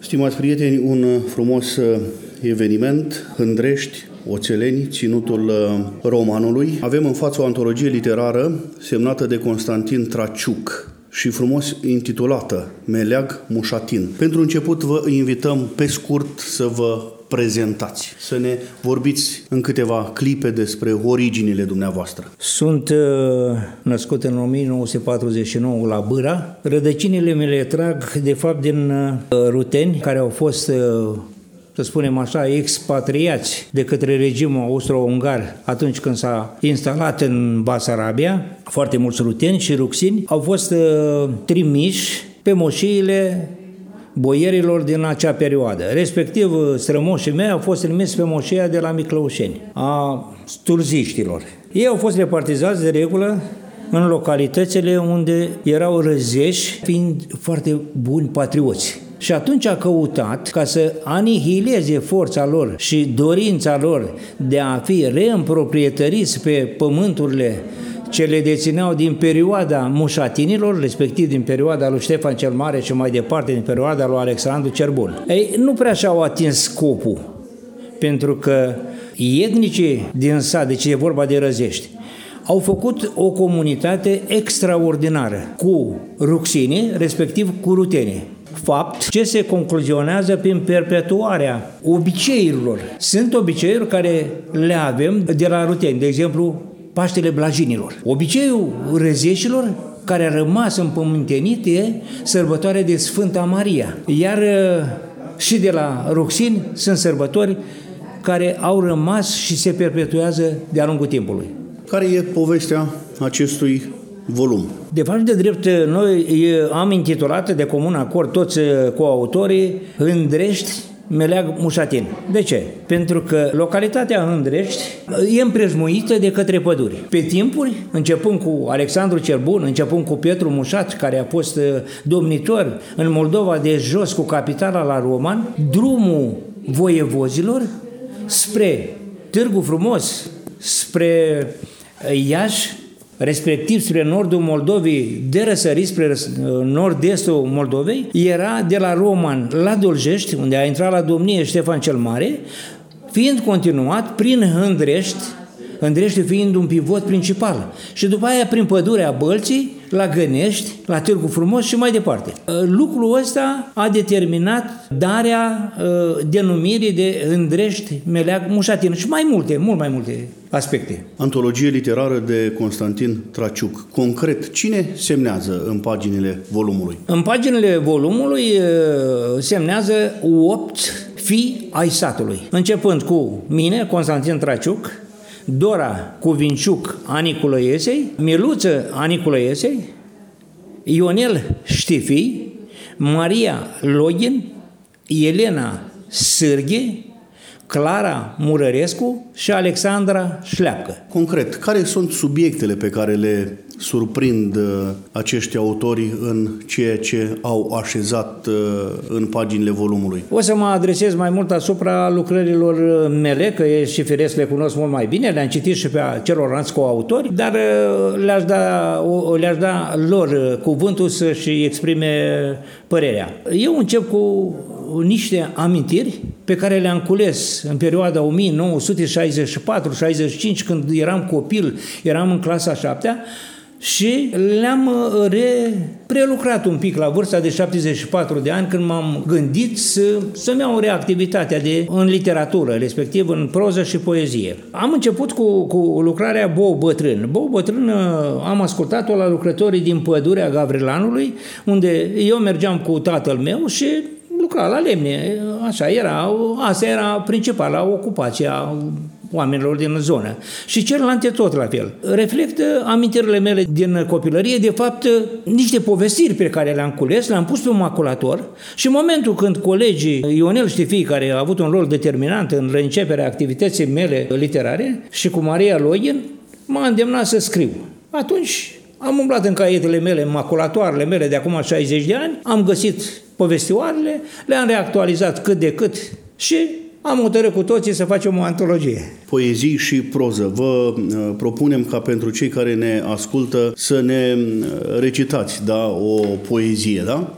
Stimați prieteni, un frumos eveniment, Hândrești, Oțeleni, Ținutul Romanului. Avem în față o antologie literară semnată de Constantin Traciuc și frumos intitulată Meleag Mușatin. Pentru început vă invităm pe scurt să vă prezentați, să ne vorbiți în câteva clipe despre originile dumneavoastră. Sunt născut în 1949 la Bâra. Rădăcinile mele trag de fapt din ruteni care au fost, să spunem așa, expatriați de către regimul austro-ungar atunci când s-a instalat în Basarabia. Foarte mulți ruteni și ruxini au fost trimiși pe moșiile boierilor din acea perioadă. Respectiv, strămoșii mei au fost trimiși pe moșia de la Miclăușeni, a sturziștilor. Ei au fost repartizați de regulă în localitățile unde erau răzeși, fiind foarte buni patrioți. Și atunci a căutat ca să anihileze forța lor și dorința lor de a fi reîmproprietăriți pe pământurile ce le dețineau din perioada mușatinilor, respectiv din perioada lui Ștefan cel Mare și mai departe din perioada lui Alexandru cel Bun. Ei, nu prea și-au atins scopul, pentru că etnicii din sat, deci e vorba de răzești, au făcut o comunitate extraordinară cu ruxinii, respectiv cu rutenii. Fapt ce se concluzionează prin perpetuarea obiceiurilor. Sunt obiceiuri care le avem de la ruteni, de exemplu, Paștele Blajinilor. Obiceiul răzeșilor care a rămas împământenit e sărbătoarea de Sfânta Maria. Iar și de la ruxini sunt sărbători care au rămas și se perpetuează de-a lungul timpului. Care e povestea acestui volum? De fapt, de drept, noi am intitulat de comun acord toți coautorii Hândrești, Meleag Mușatin. De ce? Pentru că localitatea Hândrești e împrejmuită de către păduri. Pe timpuri, începând cu Alexandru cel Bun, începând cu Petru Mușat, care a fost domnitor în Moldova de jos cu capitala la Roman, drumul voievozilor spre Târgu Frumos, spre Iași, respectiv spre nordul Moldovei, de răsărit spre nord-estul Moldovei, era de la Roman la Doljești, unde a intrat la domnie Ștefan cel Mare, fiind continuat prin Hândrești, Hândrești fiind un pivot principal, și după aia prin pădurea Bălții, la Gănești, la Târgu Frumos și mai departe. Lucrul ăsta a determinat darea denumirii de Hândrești Meleag Mușatin și mult mai multe aspecte. Antologie literară de Constantin Traciuc. Concret, cine semnează în paginile volumului? În paginile volumului semnează 8 fii ai satului, începând cu mine, Constantin Traciuc, Dora Cuvinciuc Anicul Iesei, Miluță Anicul Iesei, Ionel Știfii, Maria Login, Elena Sârghe, Clara Murărescu și Alexandra Șleapcă. Concret, care sunt subiectele pe care le surprind acești autori în ceea ce au așezat în paginile volumului? O să mă adresez mai mult asupra lucrărilor mele, că ei și firesc le cunosc mult mai bine, le-am citit și pe celorlalți coautori, dar le-aș da lor cuvântul să-și exprime părerea. Eu încep cu niște amintiri pe care le-am cules în perioada 1964-65, când eram copil, eram în clasa 7-a, și le-am prelucrat un pic la vârsta de 74 de ani, când m-am gândit să-mi iau reactivitatea în literatură, respectiv în proză și poezie. Am început cu lucrarea Bou Bătrân. Bou Bătrân am ascultat-o la lucrătorii din Pădurea Gavrilanului, unde eu mergeam cu tatăl meu și lucra la lemne. Asta era principala ocupație a oamenilor din zonă. Și celelalte tot la fel. Reflectă amintirile mele din copilărie, de fapt, niște povestiri pe care le-am cules, le-am pus pe un maculator și în momentul când colegii Ionel Știfii, care a avut un rol determinant în reînceperea activității mele literare, și cu Maria Login, m-a îndemnat să scriu. Atunci am umblat în caietele mele, în maculatoarele mele de acum 60 de ani, am găsit povestioarele, le-am reactualizat cât de cât și am hotărât cu toții să facem o antologie. Poezii și proză. Vă propunem ca pentru cei care ne ascultă să ne recitați, o poezie, da?